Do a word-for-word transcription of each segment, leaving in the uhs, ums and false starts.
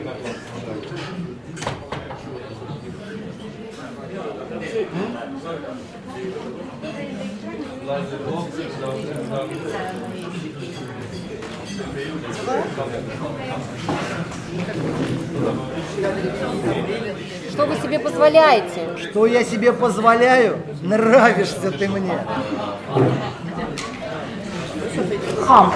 Что вы себе позволяете? Что я себе позволяю? Нравишься ты мне. Хам.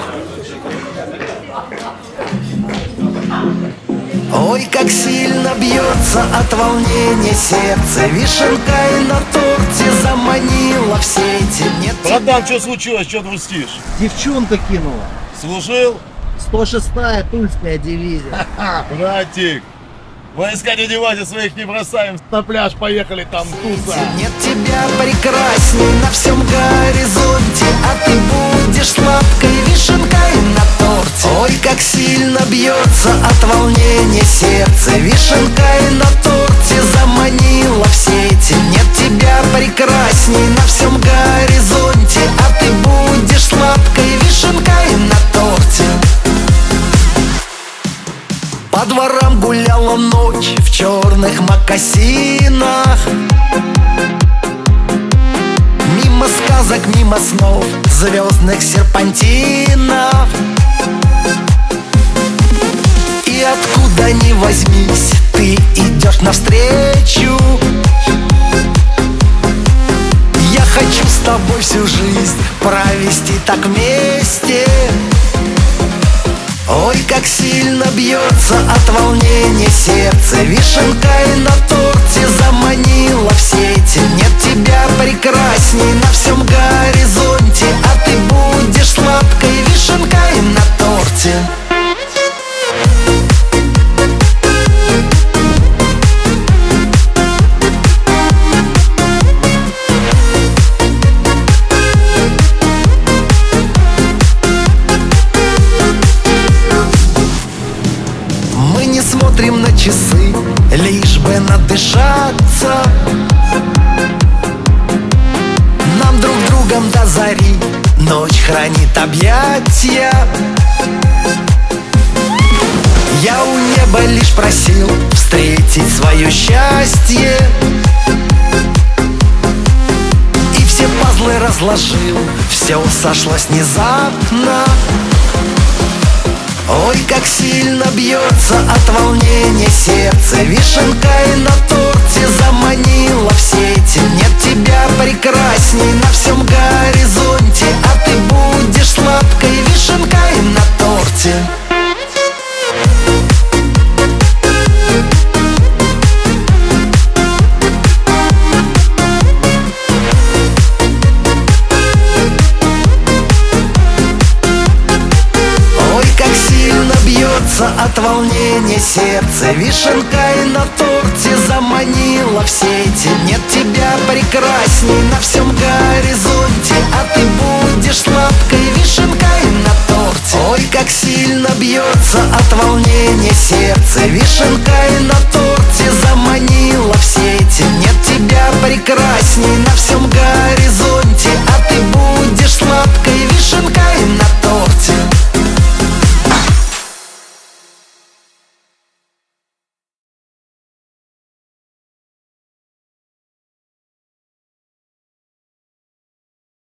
Ой, как сильно бьется от волнения сердце. Вишенка и на торте заманила в сети. Нет, братан, что случилось, что грустишь? Девчонка кинула. Служил? сто шестая Тульская дивизия. Братик, войска не девайся, своих не бросаем. На пляж поехали, там туса. нет тебя прекрасней на всем горизонте, а ты будешь сладкой вишенкой на торте. Ой, как сильно бьется от волнения сердце. Вишенкой на торте заманила в сети. Нет тебя прекрасней на всем горизонте, а ты будешь сладкой вишенкой на торте. По дворам гуляла ночь в черных мокасинах. Мимо сказок, мимо снов, звездных серпантинов. И откуда ни возьмись, ты идешь навстречу. Я хочу с тобой всю жизнь провести так вместе. Ой, как сильно бьется от волнения сердце. Вишенкой на торте заманила в сети. Нет тебя прекрасней на всем горизонте, а ты будешь сладкой вишенкой на торте. Смотрим на часы, лишь бы надышаться. Нам друг другом до зари ночь хранит объятия. Я у неба лишь просил встретить свое счастье, и все пазлы разложил, все сошлось внезапно. Ой, как сильно бьется от волнения сердце. Вишенкой на торте заманила в сети. Нет тебя прекрасней на всем горизонте, а ты будешь сладкой вишенкой на торте. От волнения сердце. Вишенкой на торте заманила в сети. Нет тебя прекрасней на всем горизонте, а ты будешь сладкой вишенкой на торте. Ой, как сильно бьется от волнения сердце. Вишенкой на торте заманила в сети. Нет тебя прекрасней на всем горизонте,